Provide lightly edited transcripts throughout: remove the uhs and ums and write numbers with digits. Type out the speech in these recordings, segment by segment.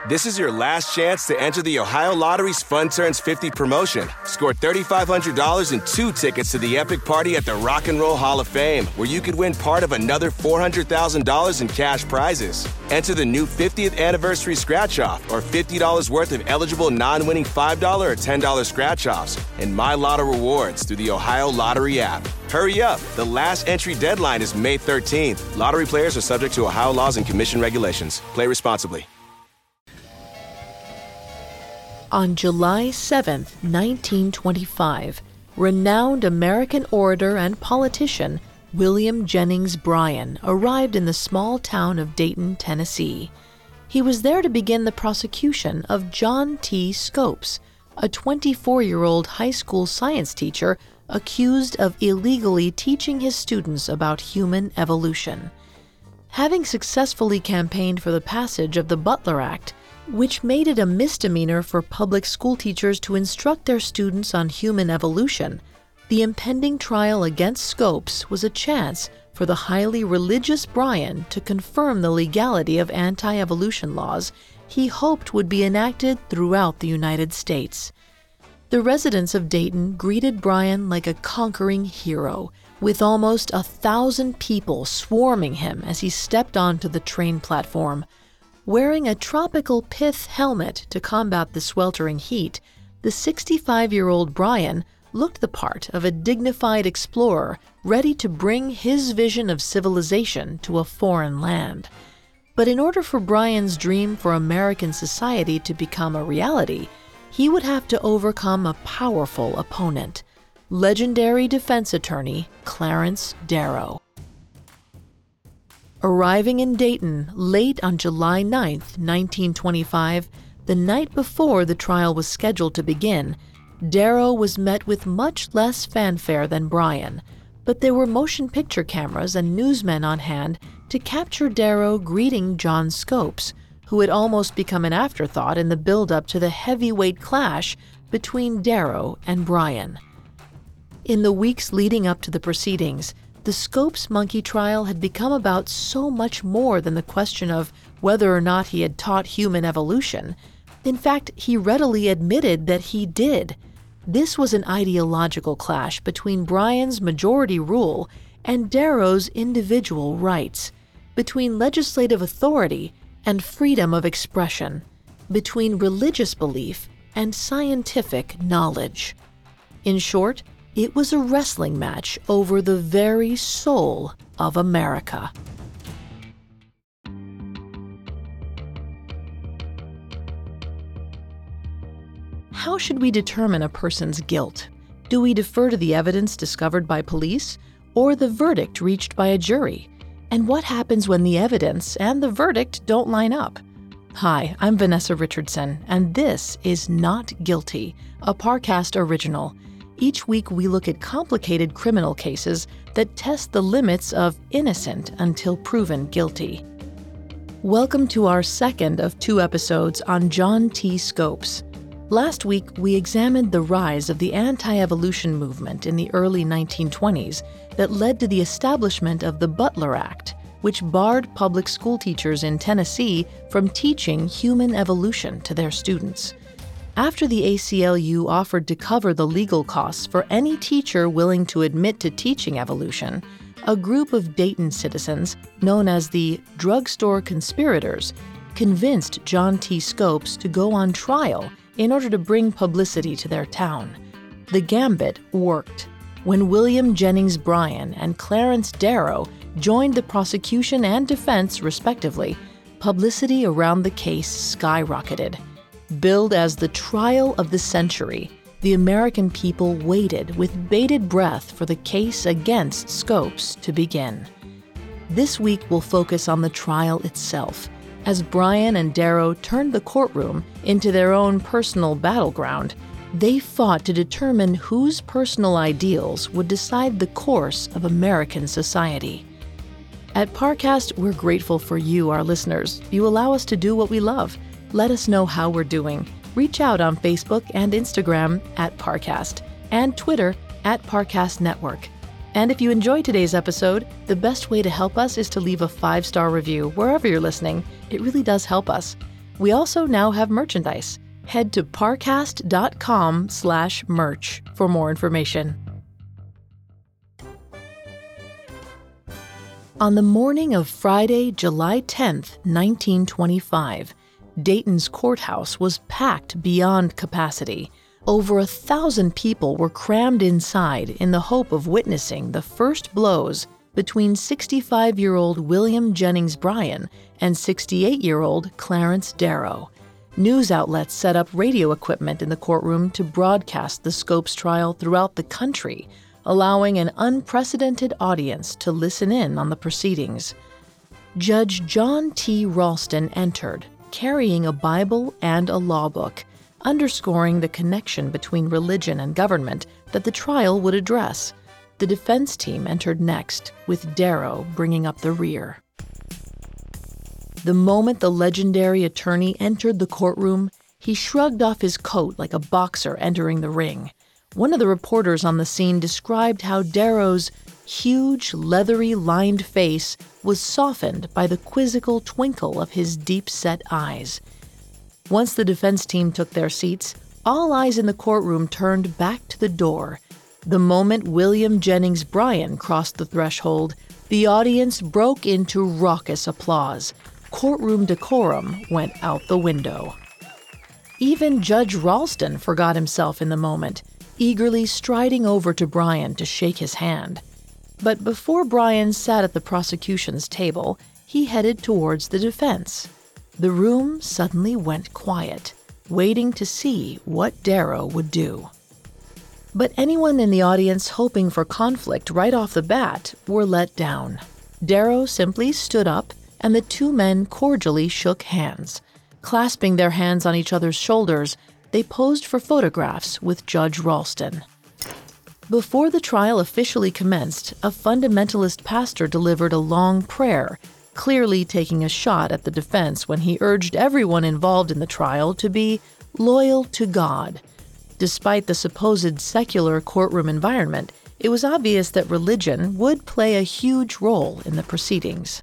This is your last chance to enter the Ohio Lottery's Fun Turns 50 promotion. Score $3,500 and 2 tickets to the epic party at the Rock and Roll Hall of Fame, where you could win part of another $400,000 in cash prizes. Enter the new 50th anniversary scratch-off or $50 worth of eligible non-winning $5 or $10 scratch-offs and My Lotto rewards through the Ohio Lottery app. Hurry up. The last entry deadline is May 13th. Lottery players are subject to Ohio laws and commission regulations. Play responsibly. On July 7, 1925, renowned American orator and politician William Jennings Bryan arrived in the small town of Dayton, Tennessee. He was there to begin the prosecution of John T. Scopes, a 24-year-old high school science teacher accused of illegally teaching his students about human evolution. Having successfully campaigned for the passage of the Butler Act, which made it a misdemeanor for public school teachers to instruct their students on human evolution, the impending trial against Scopes was a chance for the highly religious Bryan to confirm the legality of anti-evolution laws he hoped would be enacted throughout the United States. The residents of Dayton greeted Bryan like a conquering hero, with almost 1,000 people swarming him as he stepped onto the train platform. Wearing a tropical pith helmet to combat the sweltering heat, the 65-year-old Bryan looked the part of a dignified explorer ready to bring his vision of civilization to a foreign land. But in order for Bryan's dream for American society to become a reality, he would have to overcome a powerful opponent, legendary defense attorney Clarence Darrow. Arriving in Dayton late on July 9, 1925, the night before the trial was scheduled to begin, Darrow was met with much less fanfare than Bryan, but there were motion picture cameras and newsmen on hand to capture Darrow greeting John Scopes, who had almost become an afterthought in the build-up to the heavyweight clash between Darrow and Bryan. In the weeks leading up to the proceedings, the Scopes monkey trial had become about so much more than the question of whether or not he had taught human evolution. In fact, he readily admitted that he did. This was an ideological clash between Bryan's majority rule and Darrow's individual rights, between legislative authority and freedom of expression, between religious belief and scientific knowledge. In short, it was a wrestling match over the very soul of America. How should we determine a person's guilt? Do we defer to the evidence discovered by police or the verdict reached by a jury? And what happens when the evidence and the verdict don't line up? Hi, I'm Vanessa Richardson, and this is Not Guilty, a Parcast original. Each week we look at complicated criminal cases that test the limits of innocent until proven guilty. Welcome to our second of 2 episodes on John T. Scopes. Last week we examined the rise of the anti-evolution movement in the early 1920s that led to the establishment of the Butler Act, which barred public school teachers in Tennessee from teaching human evolution to their students. After the ACLU offered to cover the legal costs for any teacher willing to admit to teaching evolution, a group of Dayton citizens, known as the Drugstore Conspirators, convinced John T. Scopes to go on trial in order to bring publicity to their town. The gambit worked. When William Jennings Bryan and Clarence Darrow joined the prosecution and defense, respectively, publicity around the case skyrocketed. Billed as the trial of the century, the American people waited with bated breath for the case against Scopes to begin. This week we'll focus on the trial itself, as Bryan and Darrow turned the courtroom into their own personal battleground. They fought to determine whose personal ideals would decide the course of American society. At Parcast, we're grateful for you, our listeners. You allow us to do what we love. Let us know how we're doing. Reach out on Facebook and Instagram at Parcast and Twitter at Parcast Network. And if you enjoyed today's episode, the best way to help us is to leave a 5-star review wherever you're listening. It really does help us. We also now have merchandise. Head to parcast.com/merch for more information. On the morning of Friday, July 10th, 1925, Dayton's courthouse was packed beyond capacity. Over 1,000 people were crammed inside in the hope of witnessing the first blows between 65-year-old William Jennings Bryan and 68-year-old Clarence Darrow. News outlets set up radio equipment in the courtroom to broadcast the Scopes trial throughout the country, allowing an unprecedented audience to listen in on the proceedings. Judge John T. Ralston entered, carrying a Bible and a law book, underscoring the connection between religion and government that the trial would address. The defense team entered next, with Darrow bringing up the rear. The moment the legendary attorney entered the courtroom, he shrugged off his coat like a boxer entering the ring. One of the reporters on the scene described how Darrow's huge, leathery-lined face was softened by the quizzical twinkle of his deep-set eyes. Once the defense team took their seats, all eyes in the courtroom turned back to the door. The moment William Jennings Bryan crossed the threshold, the audience broke into raucous applause. Courtroom decorum went out the window. Even Judge Ralston forgot himself in the moment, eagerly striding over to Bryan to shake his hand. But before Bryan sat at the prosecution's table, he headed towards the defense. The room suddenly went quiet, waiting to see what Darrow would do. But anyone in the audience hoping for conflict right off the bat were let down. Darrow simply stood up, and the two men cordially shook hands. Clasping their hands on each other's shoulders, they posed for photographs with Judge Ralston. Before the trial officially commenced, a fundamentalist pastor delivered a long prayer, clearly taking a shot at the defense when he urged everyone involved in the trial to be loyal to God. Despite the supposed secular courtroom environment, it was obvious that religion would play a huge role in the proceedings.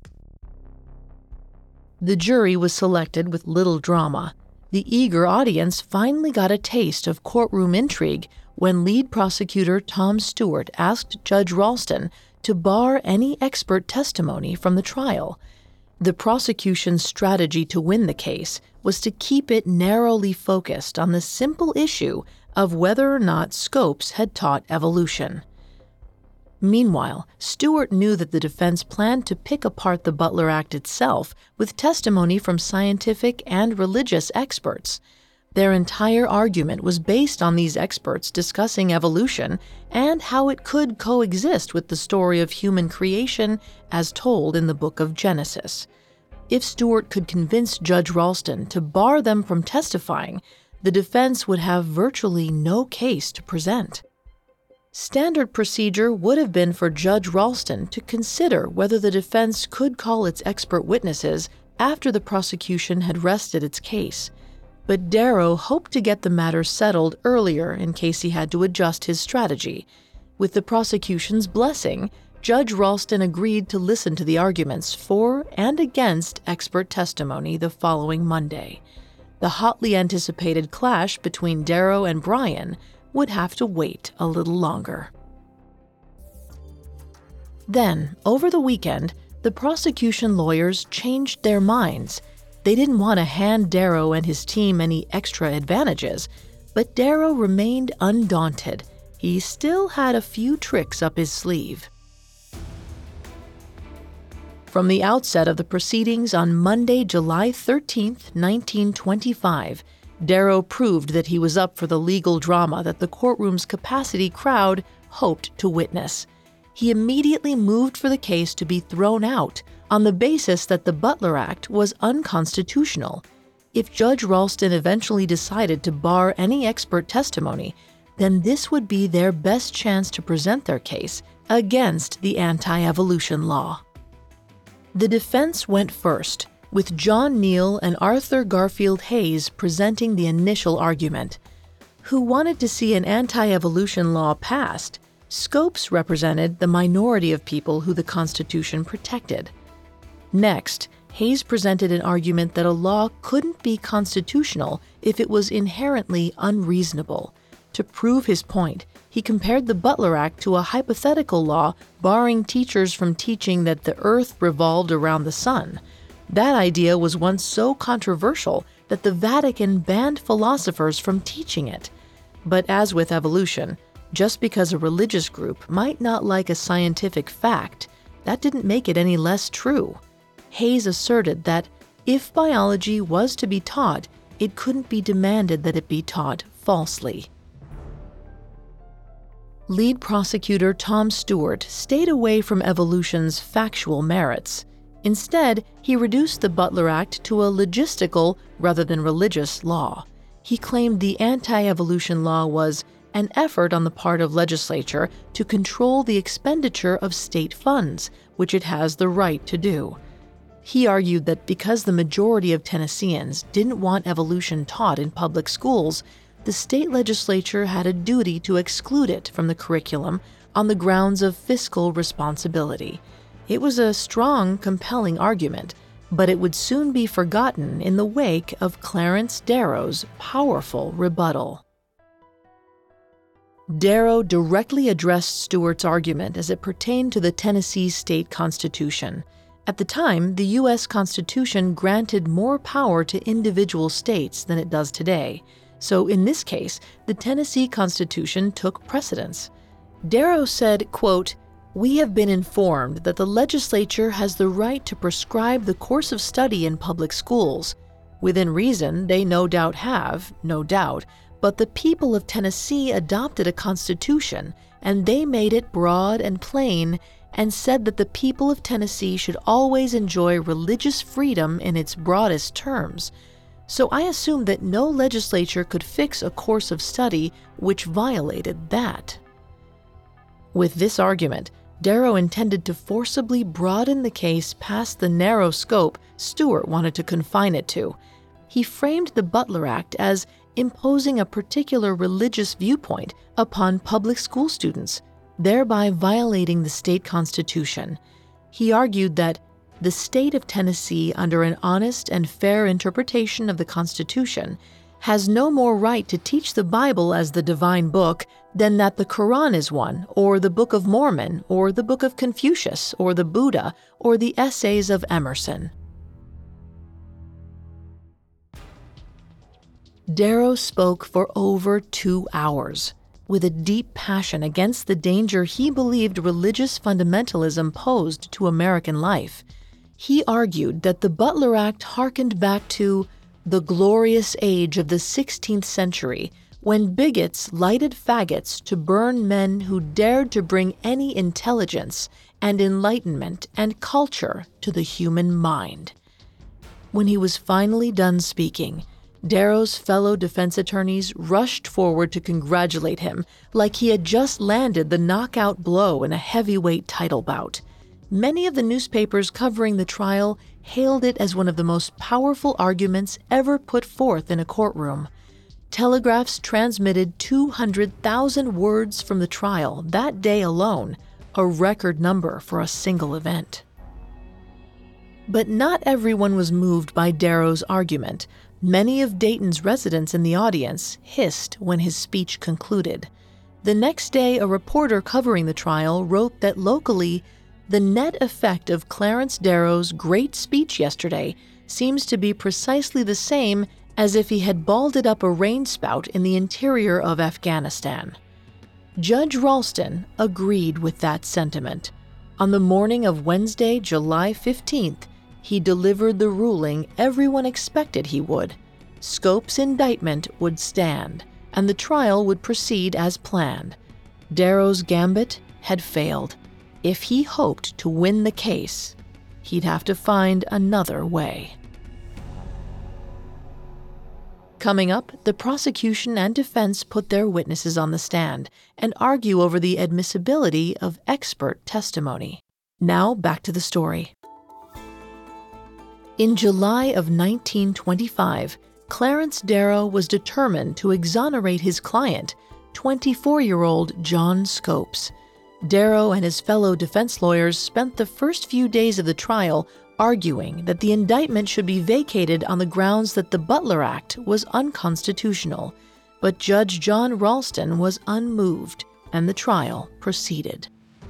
The jury was selected with little drama. The eager audience finally got a taste of courtroom intrigue when lead prosecutor Tom Stewart asked Judge Ralston to bar any expert testimony from the trial. The prosecution's strategy to win the case was to keep it narrowly focused on the simple issue of whether or not Scopes had taught evolution. Meanwhile, Stewart knew that the defense planned to pick apart the Butler Act itself with testimony from scientific and religious experts. Their entire argument was based on these experts discussing evolution and how it could coexist with the story of human creation as told in the book of Genesis. If Stewart could convince Judge Ralston to bar them from testifying, the defense would have virtually no case to present. Standard procedure would have been for Judge Ralston to consider whether the defense could call its expert witnesses after the prosecution had rested its case. But Darrow hoped to get the matter settled earlier in case he had to adjust his strategy. With the prosecution's blessing, Judge Ralston agreed to listen to the arguments for and against expert testimony the following Monday. The hotly anticipated clash between Darrow and Bryan would have to wait a little longer. Then, over the weekend, the prosecution lawyers changed their minds. They didn't want to hand Darrow and his team any extra advantages, but Darrow remained undaunted. He still had a few tricks up his sleeve. From the outset of the proceedings on Monday, July 13, 1925, Darrow proved that he was up for the legal drama that the courtroom's capacity crowd hoped to witness. He immediately moved for the case to be thrown out on the basis that the Butler Act was unconstitutional. If Judge Ralston eventually decided to bar any expert testimony, then this would be their best chance to present their case against the anti-evolution law. The defense went first, with John Neal and Arthur Garfield Hayes presenting the initial argument. Who wanted to see an anti-evolution law passed, Scopes represented the minority of people who the Constitution protected. Next, Hayes presented an argument that a law couldn't be constitutional if it was inherently unreasonable. To prove his point, he compared the Butler Act to a hypothetical law barring teachers from teaching that the Earth revolved around the sun. That idea was once so controversial that the Vatican banned philosophers from teaching it. But as with evolution, just because a religious group might not like a scientific fact, that didn't make it any less true. Hayes asserted that if biology was to be taught, it couldn't be demanded that it be taught falsely. Lead prosecutor Tom Stewart stayed away from evolution's factual merits. Instead, he reduced the Butler Act to a logistical rather than religious law. He claimed the anti-evolution law was an effort on the part of legislature to control the expenditure of state funds, which it has the right to do. He argued that because the majority of Tennesseans didn't want evolution taught in public schools, the state legislature had a duty to exclude it from the curriculum on the grounds of fiscal responsibility. It was a strong, compelling argument, but it would soon be forgotten in the wake of Clarence Darrow's powerful rebuttal. Darrow directly addressed Stewart's argument as it pertained to the Tennessee state constitution. At the time, the U.S. Constitution granted more power to individual states than it does today. So in this case, the Tennessee Constitution took precedence. Darrow said, quote, "We have been informed that the legislature has the right to prescribe the course of study in public schools. Within reason, they no doubt have, no doubt, but the people of Tennessee adopted a constitution, and they made it broad and plain, and said that the people of Tennessee should always enjoy religious freedom in its broadest terms. So I assume that no legislature could fix a course of study which violated that." With this argument, Darrow intended to forcibly broaden the case past the narrow scope Stewart wanted to confine it to. He framed the Butler Act as imposing a particular religious viewpoint upon public school students, thereby violating the state constitution. He argued that the state of Tennessee, under an honest and fair interpretation of the Constitution, has no more right to teach the Bible as the divine book than that the Quran is one, or the Book of Mormon, or the Book of Confucius, or the Buddha, or the essays of Emerson. Darrow spoke for over 2 hours, with a deep passion against the danger he believed religious fundamentalism posed to American life. He argued that the Butler Act harkened back to the glorious age of the 16th century, when bigots lighted faggots to burn men who dared to bring any intelligence and enlightenment and culture to the human mind. When he was finally done speaking, Darrow's fellow defense attorneys rushed forward to congratulate him like he had just landed the knockout blow in a heavyweight title bout. Many of the newspapers covering the trial hailed it as one of the most powerful arguments ever put forth in a courtroom. Telegraphs transmitted 200,000 words from the trial that day alone, a record number for a single event. But not everyone was moved by Darrow's argument. Many of Dayton's residents in the audience hissed when his speech concluded. The next day, a reporter covering the trial wrote that locally, the net effect of Clarence Darrow's great speech yesterday seems to be precisely the same as if he had balled up a rain spout in the interior of Afghanistan. Judge Ralston agreed with that sentiment. On the morning of Wednesday, July 15th, he delivered the ruling everyone expected he would. Scope's indictment would stand, and the trial would proceed as planned. Darrow's gambit had failed. If he hoped to win the case, he'd have to find another way. Coming up, the prosecution and defense put their witnesses on the stand and argue over the admissibility of expert testimony. Now back to the story. In July of 1925, Clarence Darrow was determined to exonerate his client, 24-year-old John Scopes. Darrow and his fellow defense lawyers spent the first few days of the trial arguing that the indictment should be vacated on the grounds that the Butler Act was unconstitutional, but Judge John Ralston was unmoved, and the trial proceeded.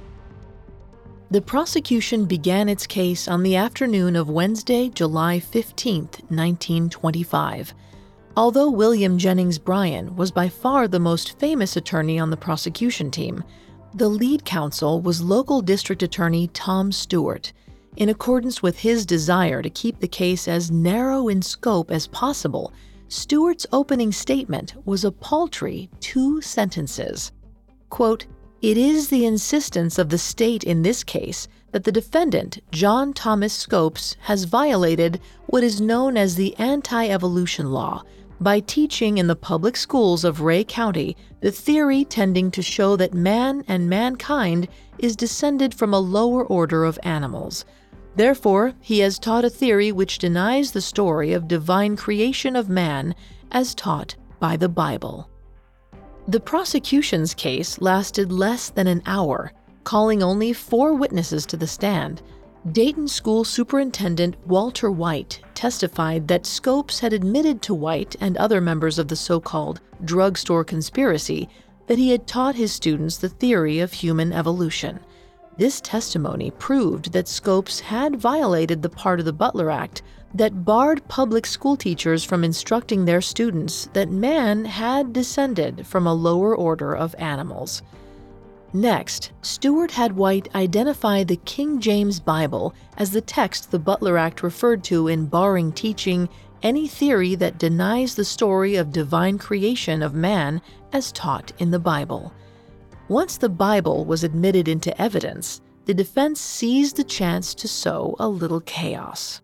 The prosecution began its case on the afternoon of Wednesday, July 15, 1925. Although William Jennings Bryan was by far the most famous attorney on the prosecution team, the lead counsel was local district attorney Tom Stewart, in accordance with his desire to keep the case as narrow in scope as possible. Stewart's opening statement was a paltry 2 sentences. Quote, "It is the insistence of the state in this case that the defendant, John Thomas Scopes, has violated what is known as the anti-evolution law by teaching in the public schools of Ray County the theory tending to show that man and mankind is descended from a lower order of animals. Therefore, he has taught a theory which denies the story of divine creation of man as taught by the Bible." The prosecution's case lasted less than an hour, calling only 4 witnesses to the stand. Dayton School Superintendent Walter White testified that Scopes had admitted to White and other members of the so-called drugstore conspiracy that he had taught his students the theory of human evolution. This testimony proved that Scopes had violated the part of the Butler Act that barred public school teachers from instructing their students that man had descended from a lower order of animals. Next, Stewart had White identify the King James Bible as the text the Butler Act referred to in barring teaching any theory that denies the story of divine creation of man as taught in the Bible. Once the Bible was admitted into evidence, the defense seized the chance to sow a little chaos.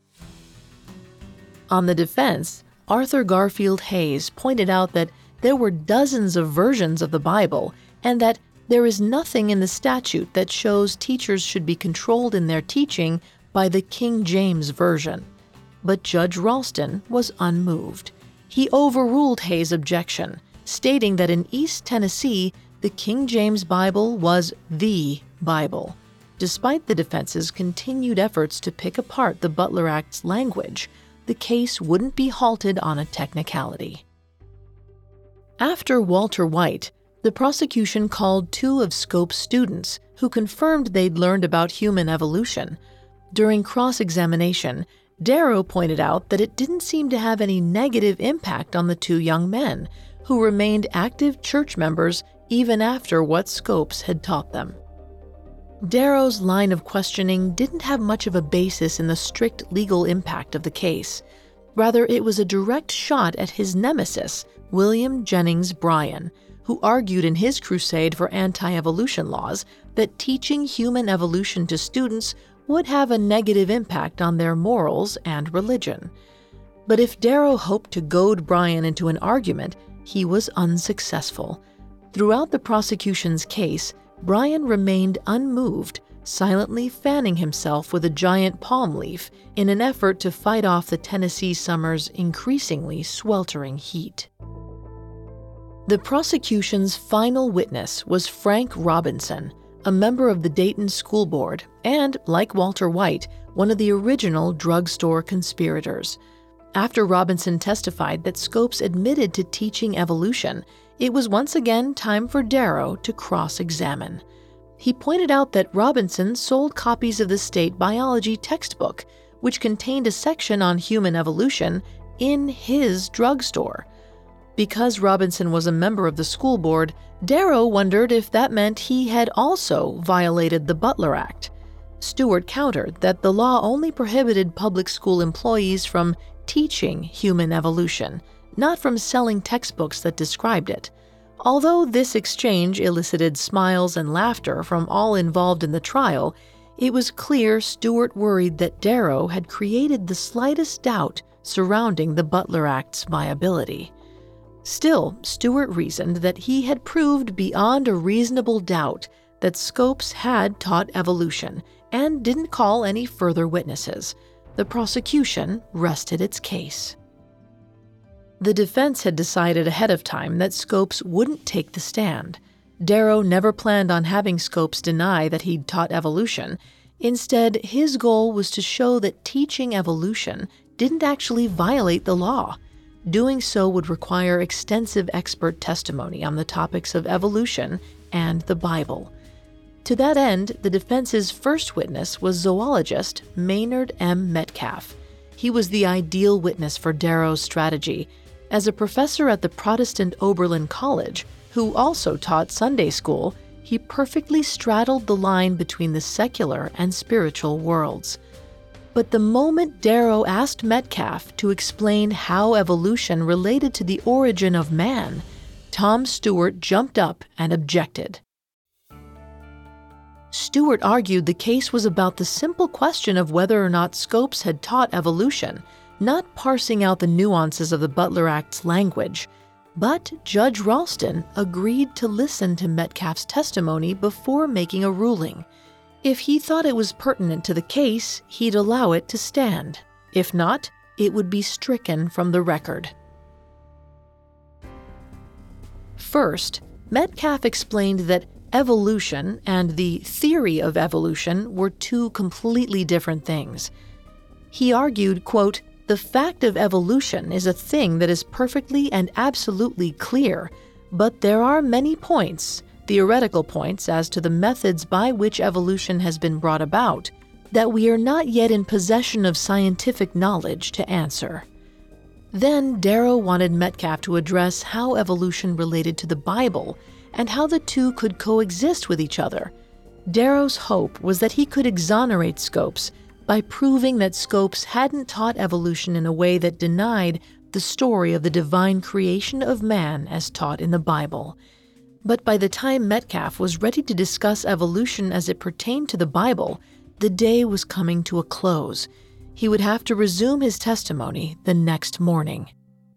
On the defense, Arthur Garfield Hayes pointed out that there were dozens of versions of the Bible and that there is nothing in the statute that shows teachers should be controlled in their teaching by the King James Version. But Judge Ralston was unmoved. He overruled Hayes' objection, stating that in East Tennessee, the King James Bible was the Bible. Despite the defense's continued efforts to pick apart the Butler Act's language, the case wouldn't be halted on a technicality. After Walter White, the prosecution called 2 of Scopes' students who confirmed they'd learned about human evolution. During cross-examination, Darrow pointed out that it didn't seem to have any negative impact on the 2 young men, who remained active church members even after what Scopes had taught them. Darrow's line of questioning didn't have much of a basis in the strict legal impact of the case. Rather, it was a direct shot at his nemesis, William Jennings Bryan, who argued in his crusade for anti-evolution laws that teaching human evolution to students would have a negative impact on their morals and religion. But if Darrow hoped to goad Bryan into an argument, he was unsuccessful. Throughout the prosecution's case, Bryan remained unmoved, silently fanning himself with a giant palm leaf in an effort to fight off the Tennessee summer's increasingly sweltering heat. The prosecution's final witness was Frank Robinson, a member of the Dayton School Board and, like Walter White, one of the original drugstore conspirators. After Robinson testified that Scopes admitted to teaching evolution, it was once again time for Darrow to cross-examine. He pointed out that Robinson sold copies of the state biology textbook, which contained a section on human evolution, in his drugstore. Because Robinson was a member of the school board, Darrow wondered if that meant he had also violated the Butler Act. Stewart countered that the law only prohibited public school employees from teaching human evolution, not from selling textbooks that described it. Although this exchange elicited smiles and laughter from all involved in the trial, it was clear Stewart worried that Darrow had created the slightest doubt surrounding the Butler Act's viability. Still, Stewart reasoned that he had proved beyond a reasonable doubt that Scopes had taught evolution and didn't call any further witnesses. The prosecution rested its case. The defense had decided ahead of time that Scopes wouldn't take the stand. Darrow never planned on having Scopes deny that he'd taught evolution. Instead, his goal was to show that teaching evolution didn't actually violate the law. Doing so would require extensive expert testimony on the topics of evolution and the Bible. To that end, the defense's first witness was zoologist Maynard M. Metcalf. He was the ideal witness for Darrow's strategy. As a professor at the Protestant Oberlin College, who also taught Sunday school, he perfectly straddled the line between the secular and spiritual worlds. But the moment Darrow asked Metcalf to explain how evolution related to the origin of man, Tom Stewart jumped up and objected. Stewart argued the case was about the simple question of whether or not Scopes had taught evolution, not parsing out the nuances of the Butler Act's language. But Judge Ralston agreed to listen to Metcalf's testimony before making a ruling. If he thought it was pertinent to the case, he'd allow it to stand. If not, it would be stricken from the record. First, Metcalf explained that evolution and the theory of evolution were two completely different things. He argued, quote, "The fact of evolution is a thing that is perfectly and absolutely clear, but there are many points, theoretical points as to the methods by which evolution has been brought about, that we are not yet in possession of scientific knowledge to answer." Then Darrow wanted Metcalf to address how evolution related to the Bible and how the two could coexist with each other. Darrow's hope was that he could exonerate Scopes by proving that Scopes hadn't taught evolution in a way that denied the story of the divine creation of man as taught in the Bible. But by the time Metcalf was ready to discuss evolution as it pertained to the Bible, the day was coming to a close. He would have to resume his testimony the next morning.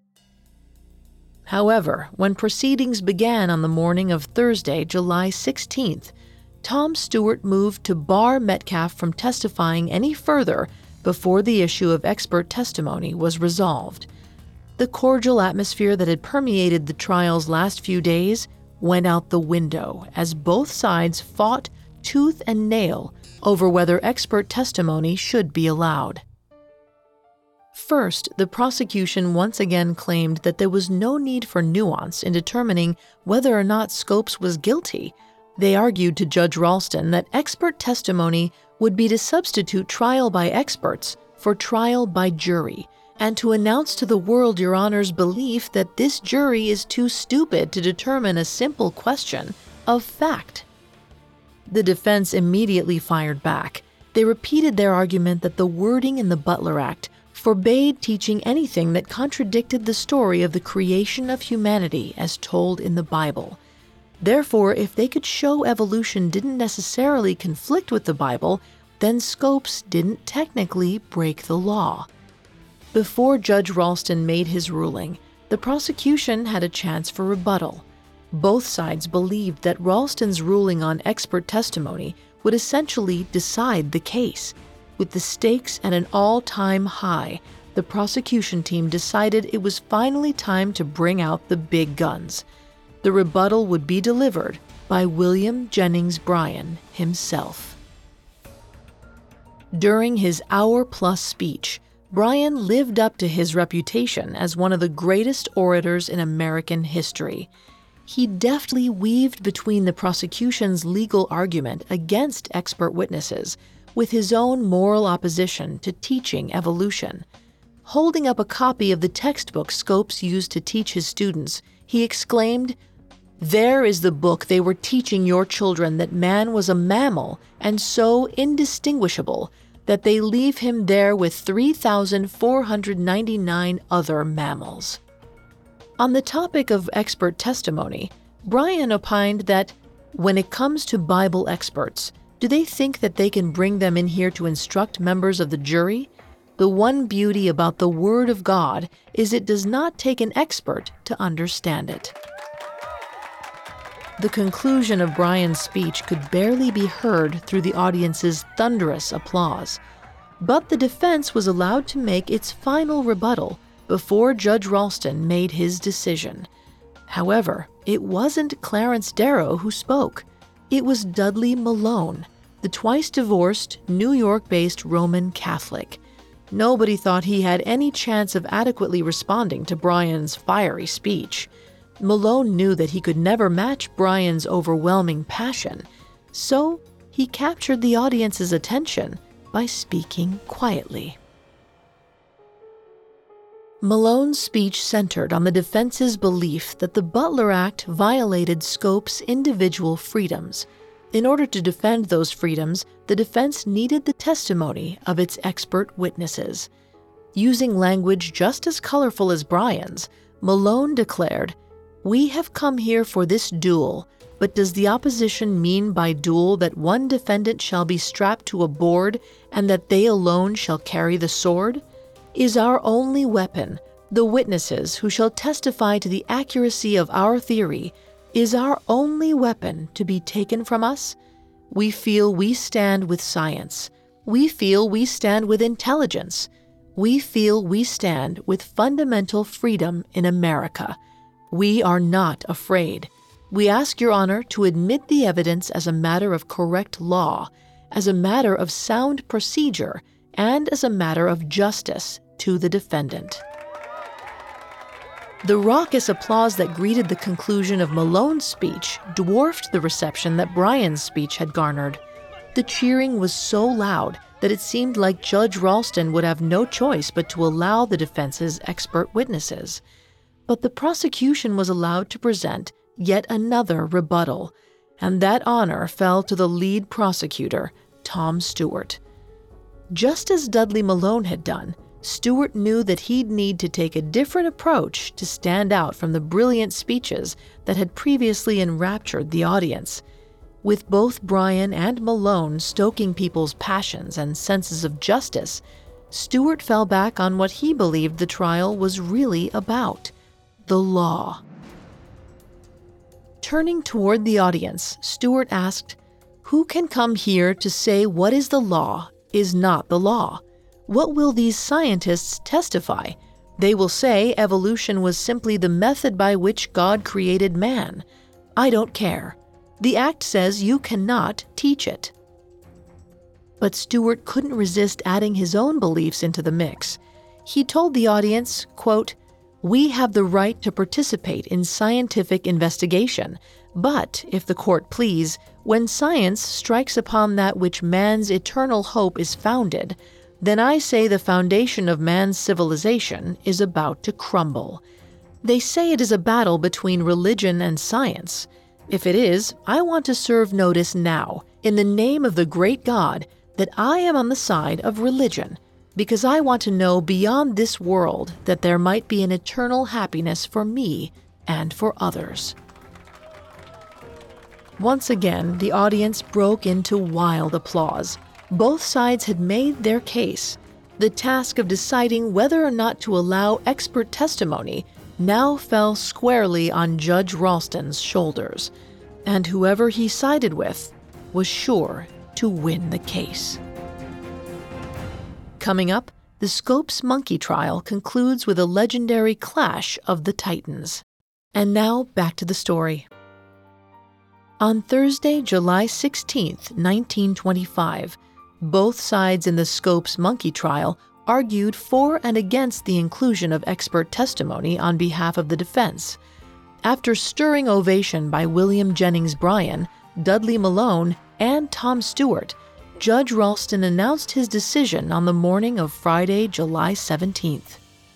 However, when proceedings began on the morning of Thursday, July 16th, Tom Stewart moved to bar Metcalf from testifying any further before the issue of expert testimony was resolved. The cordial atmosphere that had permeated the trial's last few days went out the window as both sides fought tooth and nail over whether expert testimony should be allowed. First, the prosecution once again claimed that there was no need for nuance in determining whether or not Scopes was guilty. They argued to Judge Ralston that expert testimony would be to substitute trial by experts for trial by jury, and to announce to the world Your Honor's belief that this jury is too stupid to determine a simple question of fact. The defense immediately fired back. They repeated their argument that the wording in the Butler Act forbade teaching anything that contradicted the story of the creation of humanity as told in the Bible. Therefore, if they could show evolution didn't necessarily conflict with the Bible, then Scopes didn't technically break the law. Before Judge Ralston made his ruling, the prosecution had a chance for rebuttal. Both sides believed that Ralston's ruling on expert testimony would essentially decide the case. With the stakes at an all-time high, the prosecution team decided it was finally time to bring out the big guns. The rebuttal would be delivered by William Jennings Bryan himself. During his hour-plus speech, Bryan lived up to his reputation as one of the greatest orators in American history. He deftly weaved between the prosecution's legal argument against expert witnesses with his own moral opposition to teaching evolution. Holding up a copy of the textbook Scopes used to teach his students, he exclaimed, "There is the book they were teaching your children, that man was a mammal and so indistinguishable that they leave him there with 3,499 other mammals." On the topic of expert testimony, Bryan opined that, when it comes to Bible experts, do they think that they can bring them in here to instruct members of the jury? The one beauty about the Word of God is it does not take an expert to understand it. The conclusion of Bryan's speech could barely be heard through the audience's thunderous applause. But the defense was allowed to make its final rebuttal before Judge Ralston made his decision. However, it wasn't Clarence Darrow who spoke. It was Dudley Malone, the twice-divorced, New York-based Roman Catholic. Nobody thought he had any chance of adequately responding to Bryan's fiery speech. Malone knew that he could never match Bryan's overwhelming passion, so he captured the audience's attention by speaking quietly. Malone's speech centered on the defense's belief that the Butler Act violated Scope's individual freedoms. In order to defend those freedoms, the defense needed the testimony of its expert witnesses. Using language just as colorful as Bryan's, Malone declared, "We have come here for this duel, but does the opposition mean by duel that one defendant shall be strapped to a board and that they alone shall carry the sword? Is our only weapon, the witnesses who shall testify to the accuracy of our theory, is our only weapon to be taken from us? We feel we stand with science. We feel we stand with intelligence. We feel we stand with fundamental freedom in America. We are not afraid. We ask Your Honor to admit the evidence as a matter of correct law, as a matter of sound procedure, and as a matter of justice to the defendant." The raucous applause that greeted the conclusion of Malone's speech dwarfed the reception that Bryan's speech had garnered. The cheering was so loud that it seemed like Judge Ralston would have no choice but to allow the defense's expert witnesses. But the prosecution was allowed to present yet another rebuttal, and that honor fell to the lead prosecutor, Tom Stewart. Just as Dudley Malone had done, Stewart knew that he'd need to take a different approach to stand out from the brilliant speeches that had previously enraptured the audience. With both Bryan and Malone stoking people's passions and senses of justice, Stewart fell back on what he believed the trial was really about: the law. Turning toward the audience, Stewart asked, "Who can come here to say what is the law is not the law? What will these scientists testify? They will say evolution was simply the method by which God created man. I don't care. The Act says you cannot teach it." But Stewart couldn't resist adding his own beliefs into the mix. He told the audience, quote, "We have the right to participate in scientific investigation, but, if the court please, when science strikes upon that which man's eternal hope is founded, then I say the foundation of man's civilization is about to crumble. They say it is a battle between religion and science. If it is, I want to serve notice now, in the name of the great God, that I am on the side of religion, because I want to know beyond this world that there might be an eternal happiness for me and for others." Once again, the audience broke into wild applause. Both sides had made their case. The task of deciding whether or not to allow expert testimony now fell squarely on Judge Ralston's shoulders, and whoever he sided with was sure to win the case. Coming up, the Scopes monkey trial concludes with a legendary clash of the titans. And now, back to the story. On Thursday, July 16, 1925, both sides in the Scopes monkey trial argued for and against the inclusion of expert testimony on behalf of the defense. After stirring ovation by William Jennings Bryan, Dudley Malone, and Tom Stewart, Judge Ralston announced his decision on the morning of Friday, July 17th.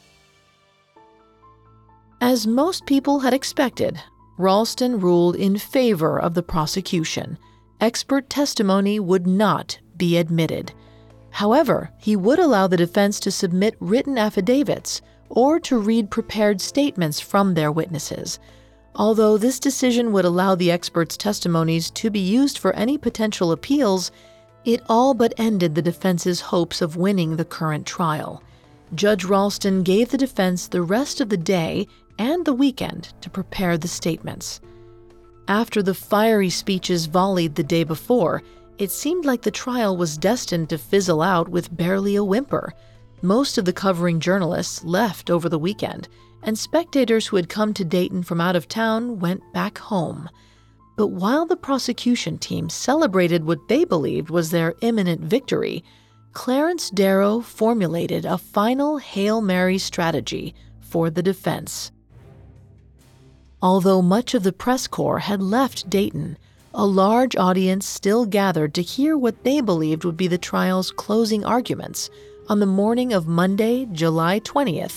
As most people had expected, Ralston ruled in favor of the prosecution. Expert testimony would not be admitted. However, he would allow the defense to submit written affidavits or to read prepared statements from their witnesses. Although this decision would allow the experts' testimonies to be used for any potential appeals, it all but ended the defense's hopes of winning the current trial. Judge Ralston gave the defense the rest of the day and the weekend to prepare the statements. After the fiery speeches volleyed the day before, it seemed like the trial was destined to fizzle out with barely a whimper. Most of the covering journalists left over the weekend, and spectators who had come to Dayton from out of town went back home. But while the prosecution team celebrated what they believed was their imminent victory, Clarence Darrow formulated a final Hail Mary strategy for the defense. Although much of the press corps had left Dayton, a large audience still gathered to hear what they believed would be the trial's closing arguments on the morning of Monday, July 20th,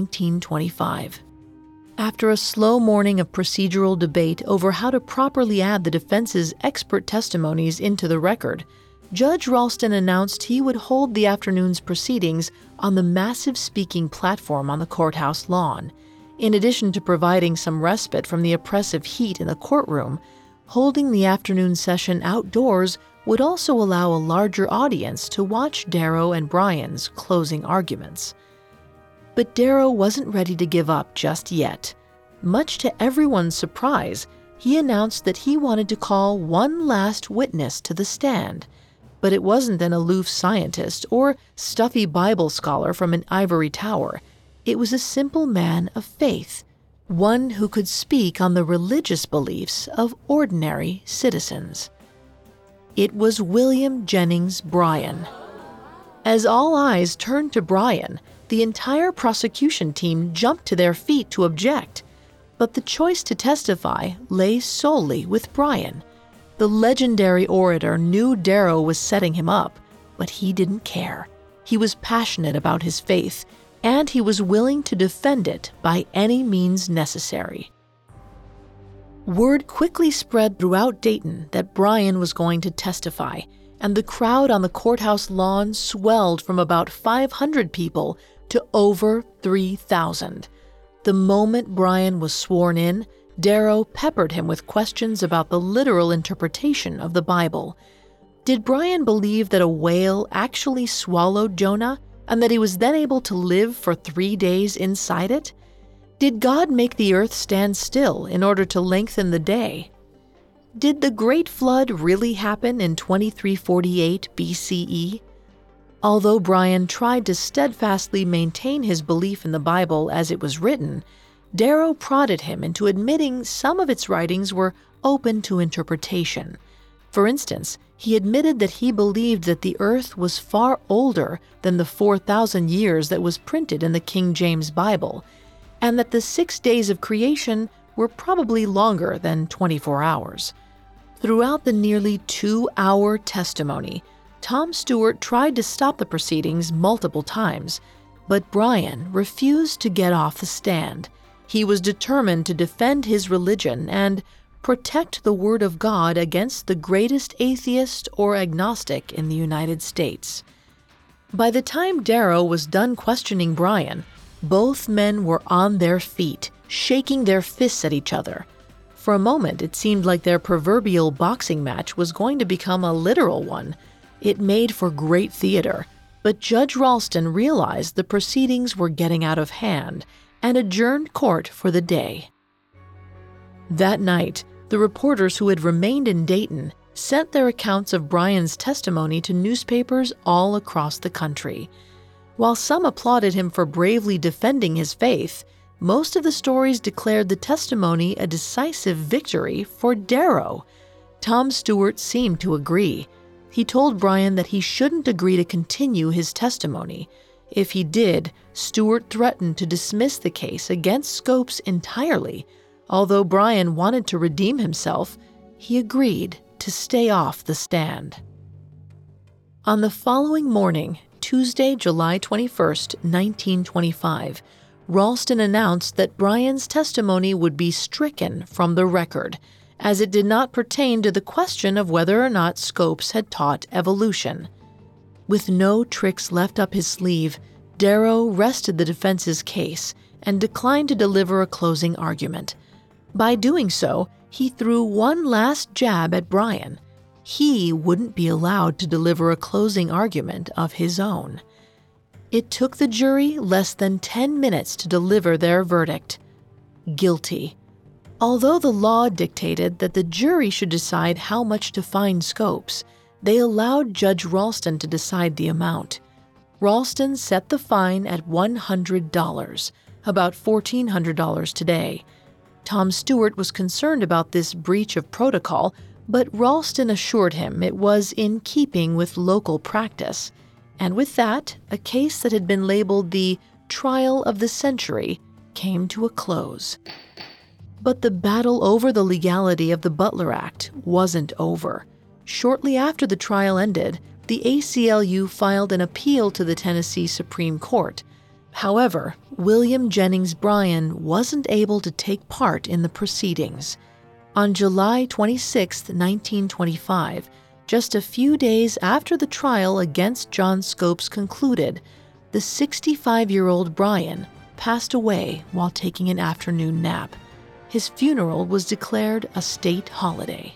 1925. After a slow morning of procedural debate over how to properly add the defense's expert testimonies into the record, Judge Ralston announced he would hold the afternoon's proceedings on the massive speaking platform on the courthouse lawn. In addition to providing some respite from the oppressive heat in the courtroom, holding the afternoon session outdoors would also allow a larger audience to watch Darrow and Bryan's closing arguments. But Darrow wasn't ready to give up just yet. Much to everyone's surprise, he announced that he wanted to call one last witness to the stand. But it wasn't an aloof scientist or stuffy Bible scholar from an ivory tower. It was a simple man of faith, one who could speak on the religious beliefs of ordinary citizens. It was William Jennings Bryan. As all eyes turned to Bryan, the entire prosecution team jumped to their feet to object. But the choice to testify lay solely with Bryan. The legendary orator knew Darrow was setting him up, but he didn't care. He was passionate about his faith, and he was willing to defend it by any means necessary. Word quickly spread throughout Dayton that Bryan was going to testify, and the crowd on the courthouse lawn swelled from about 500 people to over 3,000. The moment Bryan was sworn in, Darrow peppered him with questions about the literal interpretation of the Bible. Did Bryan believe that a whale actually swallowed Jonah, and that he was then able to live for 3 days inside it? Did God make the earth stand still in order to lengthen the day? Did the Great Flood really happen in 2348 BCE? Although Bryan tried to steadfastly maintain his belief in the Bible as it was written, Darrow prodded him into admitting some of its writings were open to interpretation. For instance, he admitted that he believed that the earth was far older than the 4,000 years that was printed in the King James Bible, and that the 6 days of creation were probably longer than 24 hours. Throughout the nearly 2-hour testimony, Tom Stewart tried to stop the proceedings multiple times, but Bryan refused to get off the stand. He was determined to defend his religion and protect the Word of God against the greatest atheist or agnostic in the United States. By the time Darrow was done questioning Bryan, both men were on their feet, shaking their fists at each other. For a moment, it seemed like their proverbial boxing match was going to become a literal one. It made for great theater, but Judge Ralston realized the proceedings were getting out of hand and adjourned court for the day. That night, the reporters who had remained in Dayton sent their accounts of Bryan's testimony to newspapers all across the country. While some applauded him for bravely defending his faith, most of the stories declared the testimony a decisive victory for Darrow. Tom Stewart seemed to agree. He told Bryan that he shouldn't agree to continue his testimony. If he did, Stewart threatened to dismiss the case against Scopes entirely. Although Bryan wanted to redeem himself, he agreed to stay off the stand. On the following morning, Tuesday, July 21st, 1925, Ralston announced that Bryan's testimony would be stricken from the record, as it did not pertain to the question of whether or not Scopes had taught evolution. With no tricks left up his sleeve, Darrow rested the defense's case and declined to deliver a closing argument. By doing so, he threw one last jab at Bryan. He wouldn't be allowed to deliver a closing argument of his own. It took the jury less than 10 minutes to deliver their verdict: guilty. Although the law dictated that the jury should decide how much to fine Scopes, they allowed Judge Ralston to decide the amount. Ralston set the fine at $100, about $1,400 today. Tom Stewart was concerned about this breach of protocol, but Ralston assured him it was in keeping with local practice. And with that, a case that had been labeled the trial of the century came to a close. But the battle over the legality of the Butler Act wasn't over. Shortly after the trial ended, the ACLU filed an appeal to the Tennessee Supreme Court. However, William Jennings Bryan wasn't able to take part in the proceedings. On July 26, 1925, just a few days after the trial against John Scopes concluded, the 65-year-old Bryan passed away while taking an afternoon nap. His funeral was declared a state holiday.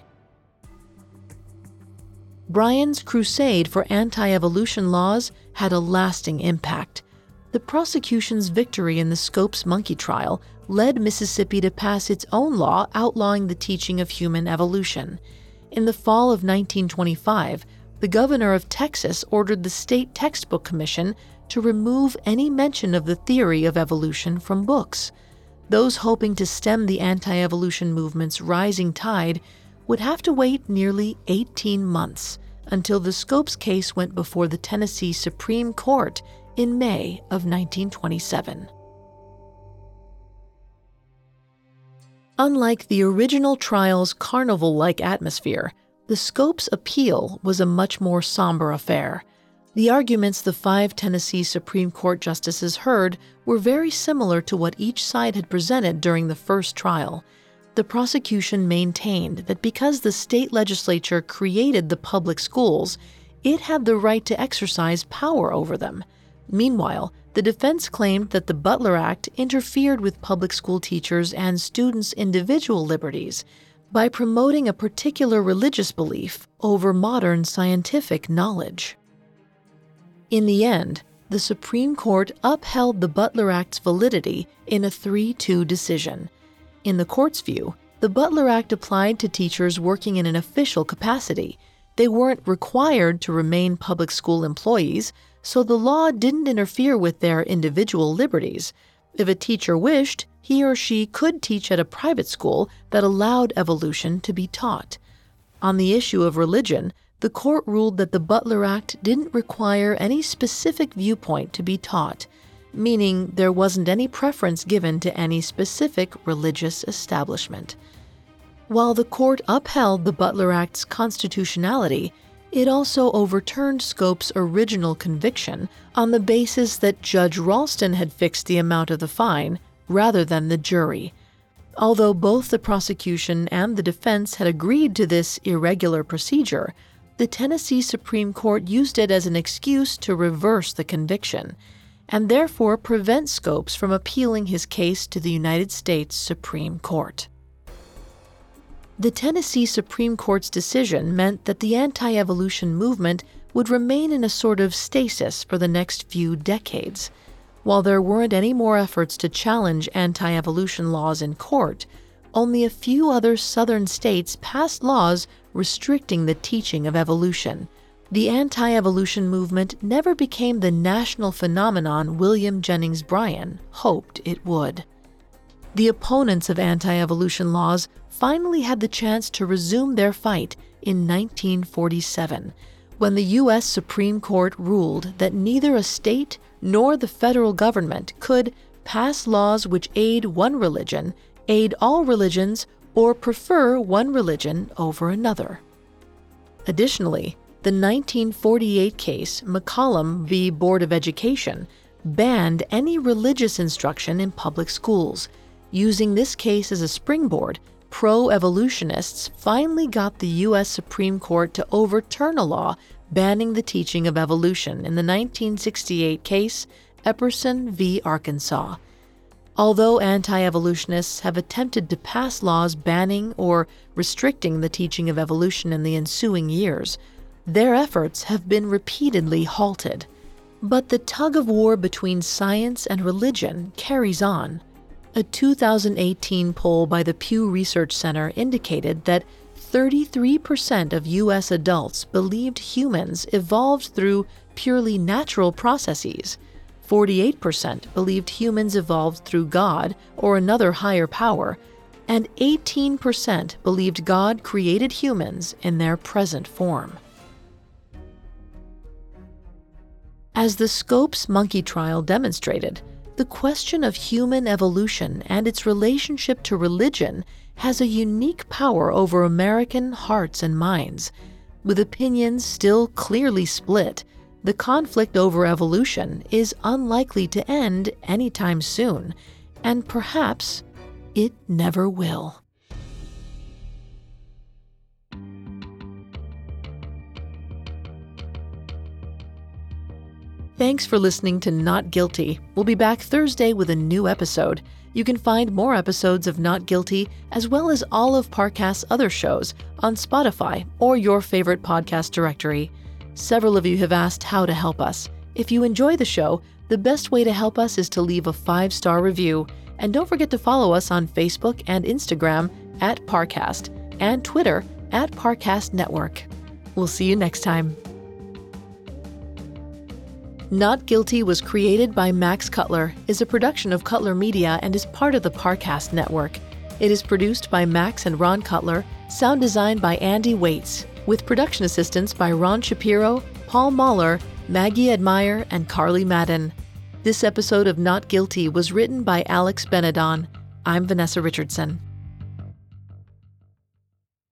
Bryan's crusade for anti-evolution laws had a lasting impact. The prosecution's victory in the Scopes monkey trial led Mississippi to pass its own law outlawing the teaching of human evolution. In the fall of 1925, the governor of Texas ordered the State Textbook Commission to remove any mention of the theory of evolution from books. Those hoping to stem the anti-evolution movement's rising tide would have to wait nearly 18 months until the Scopes case went before the Tennessee Supreme Court in May of 1927. Unlike the original trial's carnival-like atmosphere, the Scopes appeal was a much more somber affair. The arguments the 5 Tennessee Supreme Court justices heard were very similar to what each side had presented during the first trial. The prosecution maintained that because the state legislature created the public schools, it had the right to exercise power over them. Meanwhile, the defense claimed that the Butler Act interfered with public school teachers and students' individual liberties by promoting a particular religious belief over modern scientific knowledge. In the end, the Supreme Court upheld the Butler Act's validity in a 3-2 decision. In the court's view, the Butler Act applied to teachers working in an official capacity. They weren't required to remain public school employees, so the law didn't interfere with their individual liberties. If a teacher wished, he or she could teach at a private school that allowed evolution to be taught. On the issue of religion, the court ruled that the Butler Act didn't require any specific viewpoint to be taught, meaning there wasn't any preference given to any specific religious establishment. While the court upheld the Butler Act's constitutionality, it also overturned Scopes' original conviction on the basis that Judge Ralston had fixed the amount of the fine rather than the jury. Although both the prosecution and the defense had agreed to this irregular procedure, the Tennessee Supreme Court used it as an excuse to reverse the conviction, and therefore prevent Scopes from appealing his case to the United States Supreme Court. The Tennessee Supreme Court's decision meant that the anti-evolution movement would remain in a sort of stasis for the next few decades. While there weren't any more efforts to challenge anti-evolution laws in court, only a few other southern states passed laws restricting the teaching of evolution. The anti-evolution movement never became the national phenomenon William Jennings Bryan hoped it would. The opponents of anti-evolution laws finally had the chance to resume their fight in 1947, when the U.S. Supreme Court ruled that neither a state nor the federal government could pass laws which aid one religion, aid all religions, or prefer one religion over another. Additionally, the 1948 case McCollum v. Board of Education banned any religious instruction in public schools. Using this case as a springboard, pro-evolutionists finally got the U.S. Supreme Court to overturn a law banning the teaching of evolution in the 1968 case Epperson v. Arkansas. Although anti-evolutionists have attempted to pass laws banning or restricting the teaching of evolution in the ensuing years, their efforts have been repeatedly halted. But the tug-of-war between science and religion carries on. A 2018 poll by the Pew Research Center indicated that 33% of U.S. adults believed humans evolved through purely natural processes. 48% believed humans evolved through God or another higher power, and 18% believed God created humans in their present form. As the Scopes monkey trial demonstrated, the question of human evolution and its relationship to religion has a unique power over American hearts and minds. With opinions still clearly split, the conflict over evolution is unlikely to end anytime soon, and perhaps it never will. Thanks for listening to Not Guilty. We'll be back Thursday with a new episode. You can find more episodes of Not Guilty, as well as all of Parcast's other shows, on Spotify or your favorite podcast directory. Several of you have asked how to help us. If you enjoy the show, the best way to help us is to leave a 5-star review. And don't forget to follow us on Facebook and Instagram at Parcast and Twitter at Parcast Network. We'll see you next time. Not Guilty was created by Max Cutler, is a production of Cutler Media, and is part of the Parcast Network. It is produced by Max and Ron Cutler, sound designed by Andy Waits, with production assistance by Ron Shapiro, Paul Mahler, Maggie Admire, and Carly Madden. This episode of Not Guilty was written by Alex Benedon. I'm Vanessa Richardson.